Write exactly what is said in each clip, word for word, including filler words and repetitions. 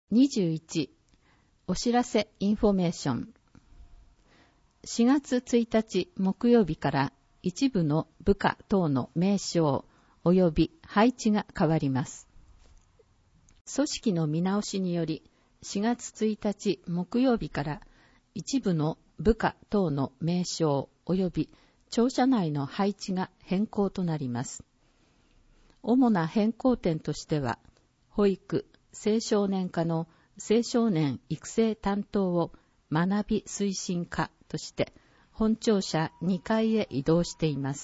にじゅういち、お知らせインフォメーション。しがつついたち木曜日から一部の部下等の名称及び配置が変わります。組織の見直しによりしがつついたち木曜日から一部の部下等の名称及び庁舎内の配置が変更となります。主な変更点としては、保育、青少年課の青少年育成担当を学び推進課として本庁舎にかいへ移動しています。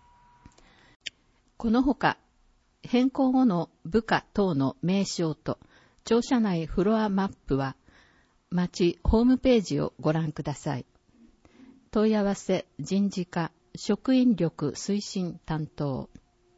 このほか、変更後の部下等の名称と庁舎内フロアマップは町ホームページをご覧ください。問い合わせ人事課職員力推進担当。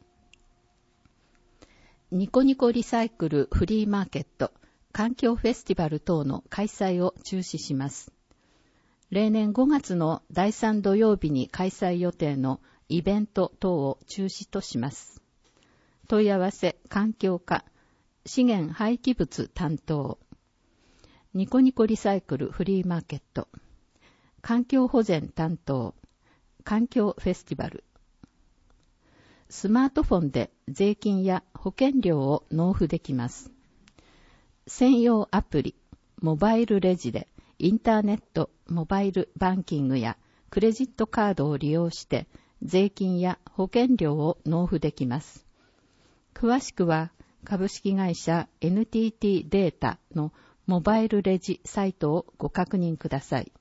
ニコニコリサイクルフリーマーケット環境フェスティバル等の開催を中止します。例年ごがつのだいさん土曜日に開催予定のイベント等を中止とします。問い合わせ環境課資源廃棄物担当。ニコニコリサイクルフリーマーケット環境保全担当環境フェスティバル。スマートフォンで税金や保険料を納付できます。専用アプリ、モバイルレジでインターネット、モバイルバンキングやクレジットカードを利用して税金や保険料を納付できます。詳しくは株式会社 エヌティーティー データのモバイルレジサイトをご確認ください。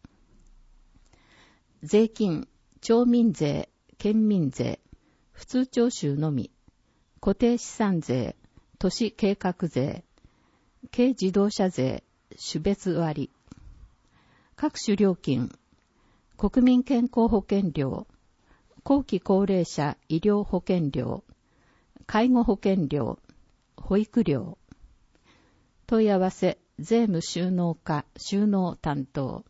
税金、町民税、県民税、普通徴収のみ、固定資産税、都市計画税、軽自動車税、種別割、各種料金、国民健康保険料、後期高齢者医療保険料、介護保険料、保育料、問い合わせ税務収納課収納担当。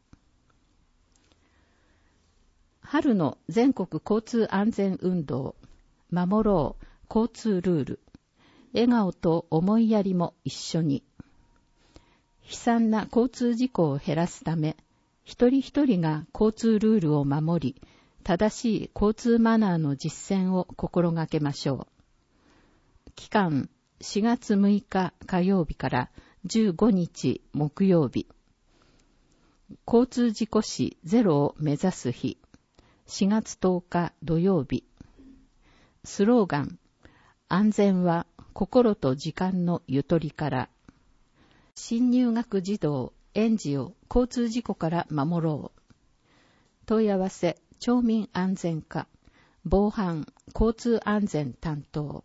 春の全国交通安全運動、守ろう交通ルール、笑顔と思いやりも一緒に。悲惨な交通事故を減らすため、一人一人が交通ルールを守り、正しい交通マナーの実践を心がけましょう。期間、しがつむいか火曜日からじゅうごにち木曜日。交通事故死ゼロを目指す日。しがつとおか土曜日。スローガン、安全は心と時間のゆとりから。新入学児童、園児を交通事故から守ろう。問い合わせ、町民安全課、防犯、交通安全担当。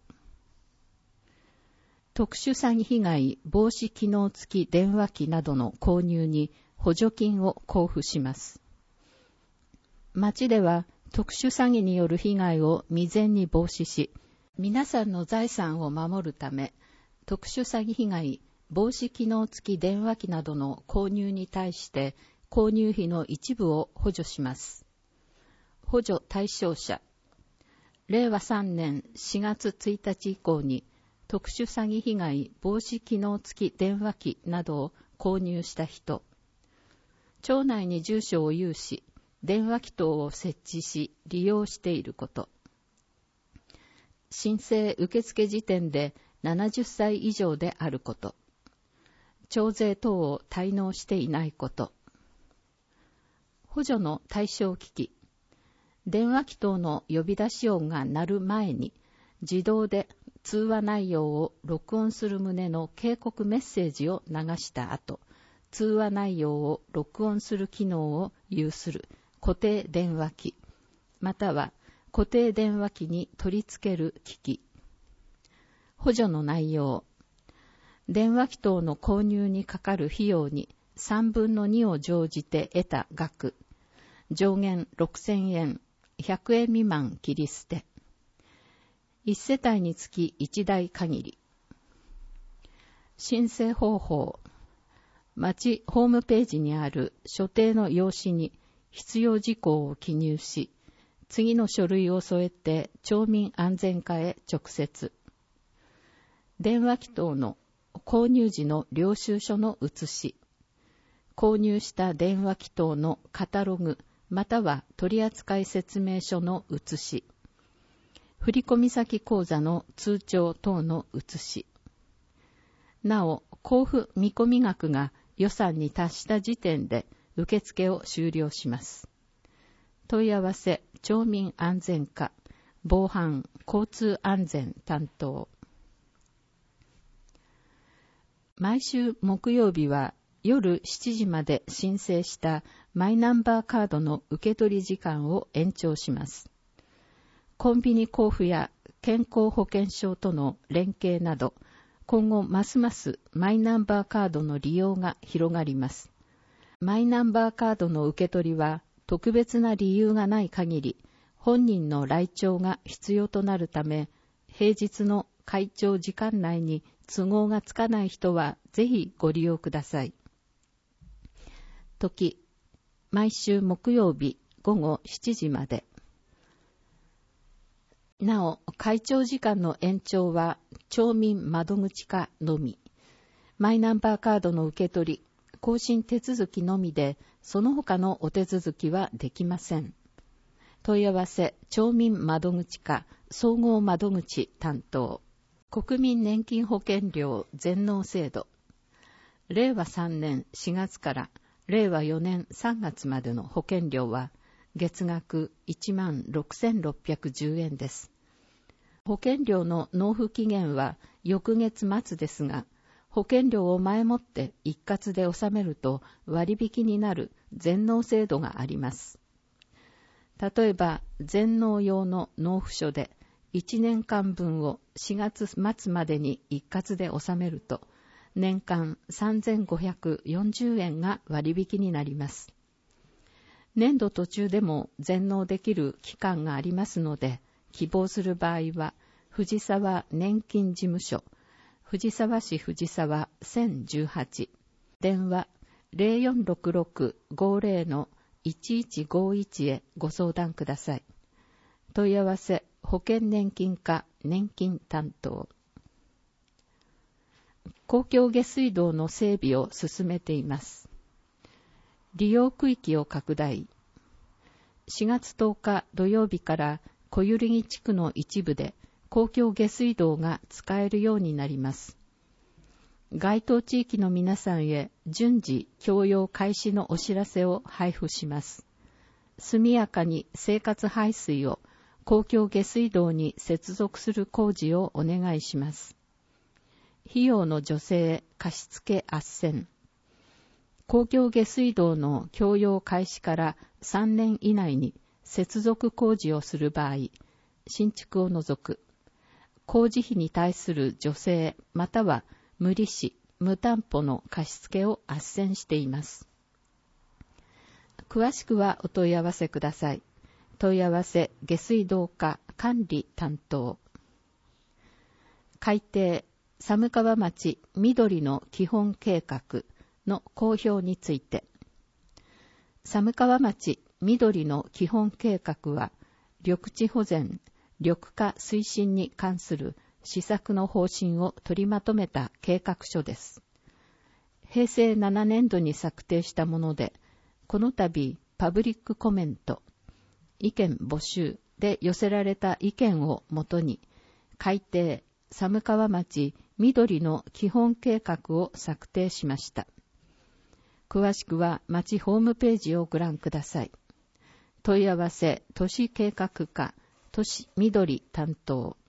特殊詐欺被害防止機能付き電話機などの購入に補助金を交付します。町では特殊詐欺による被害を未然に防止し、皆さんの財産を守るため、特殊詐欺被害防止機能付き電話機などの購入に対して購入費の一部を補助します。補助対象者、れいわさんねんしがつついたち以降に特殊詐欺被害防止機能付き電話機などを購入した人、町内に住所を有し、電話機等を設置し利用していること、申請受付時点でななじゅっさい以上であること、徴税等を滞納していないこと、補助の対象機器、電話機等の呼び出し音が鳴る前に自動で通話内容を録音する旨の警告メッセージを流した後、通話内容を録音する機能を有する固定電話機、または固定電話機に取り付ける機器。補助の内容、電話機等の購入にかかる費用にさんぶんのにを乗じて得た額、上限ろくせんえん、ひゃくえん未満切り捨て。いち世帯につきいちだい限り。申請方法、町ホームページにある所定の用紙に必要事項を記入し、次の書類を添えて町民安全課へ直接。電話機等の購入時の領収書の写し、購入した電話機等のカタログまたは取扱説明書の写し、振込先口座の通帳等の写し、なお、交付見込み額が予算に達した時点で受付を終了します。問い合わせ、町民安全課、防犯、交通安全担当。毎週木曜日は夜しちじまで申請したマイナンバーカードの受け取り時間を延長します。コンビニ交付や健康保険証との連携など、今後ますますマイナンバーカードの利用が広がります。マイナンバーカードの受け取りは特別な理由がない限り、本人の来庁が必要となるため、平日の開庁時間内に都合がつかない人はぜひご利用ください。時、毎週木曜日午後しちじまで。なお、開庁時間の延長は町民窓口課のみ。マイナンバーカードの受け取り、更新手続きのみで、その他のお手続きはできません。問い合わせ、町民窓口課総合窓口担当。国民年金保険料全納制度。れいわさんねんしがつかられいわよねんさんがつまでの保険料は月額いちまんろくせんろっぴゃくじゅうえんです。保険料の納付期限は翌月末ですが、保険料を前もって一括で納めると割引になる全納制度があります。例えば、全納用の納付書でいちねんかんぶんをしがつ末までに一括で納めると、年間さんぜんごひゃくよんじゅうえんが割引になります。年度途中でも全納できる期間がありますので、希望する場合は、藤沢年金事務所、藤沢市藤沢せんじゅうはち、電話 ゼロよんろくろくごゼロのいちいちごいち へご相談ください。問い合わせ、保険年金課年金担当。公共下水道の整備を進めています。利用区域を拡大。しがつとおか土曜日から小百合木地区の一部で公共下水道が使えるようになります。該当地域の皆さんへ順次供用開始のお知らせを配布します。速やかに生活排水を公共下水道に接続する工事をお願いします。費用の助成貸付斡旋。公共下水道の供用開始からさんねん以内に接続工事をする場合、新築を除く、工事費に対する助成または無利子、無担保の貸付を斡旋しています。詳しくはお問い合わせください。問い合わせ、下水道課管理担当。改定、寒川町緑の基本計画の公表について。寒川町緑の基本計画は、緑地保全、緑化推進に関する施策の方針を取りまとめた計画書です。へいせいななねんどに策定したもので、この度パブリックコメント、意見募集で寄せられた意見をもとに、改定、寒川町緑の基本計画を策定しました。詳しくは町ホームページをご覧ください。問い合わせ、都市計画課、都市緑担当。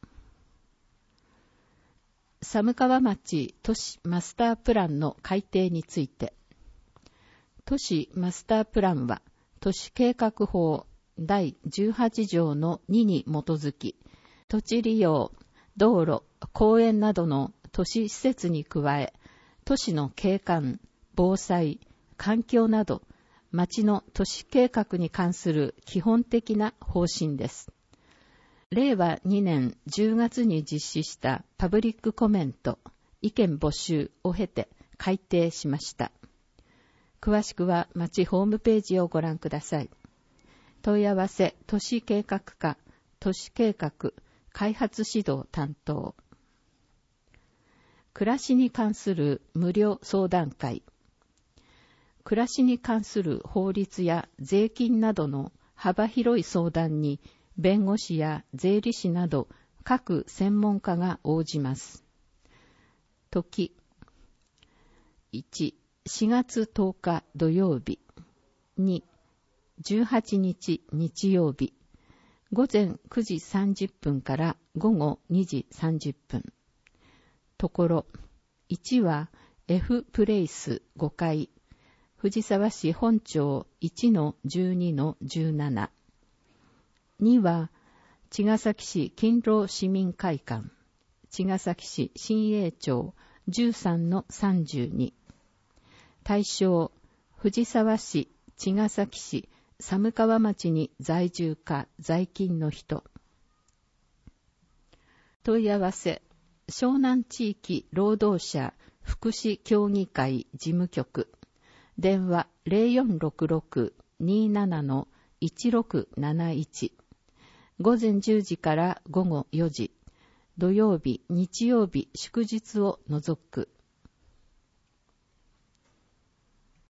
寒川町都市マスタープランの改定について。都市マスタープランは、都市計画法だいじゅうはちじょうのにに基づき、土地利用、道路、公園などの都市施設に加え、都市の景観、防災、環境など、町の都市計画に関する基本的な方針です。れいわにねんじゅうがつに実施したパブリックコメント、意見募集を経て改定しました。詳しくは町ホームページをご覧ください。問い合わせ、都市計画課、都市計画、開発指導担当。 暮らしに関する無料相談会。暮らしに関する法律や税金などの幅広い相談に弁護士や税理士など各専門家が応じます。時いち、しがつとおか土曜日。に、じゅうはちにち日曜日。ごぜんくじさんじゅっぷんからごごにじさんじゅっぷん。ところ、いちは F プレイスごかい、藤沢市本町 いちのじゅうにのじゅうなな。には茅ヶ崎市勤労市民会館、茅ヶ崎市新栄町じゅうさんのさんじゅうに。対象、藤沢市、茅ヶ崎市、寒川町に在住か在勤の人。問い合わせ、湘南地域労働者福祉協議会事務局。電話 ゼロよんろくろく にーなな のいちろくなないち。ごぜんじゅうじからごごよじ。土曜日、日曜日、祝日を除く。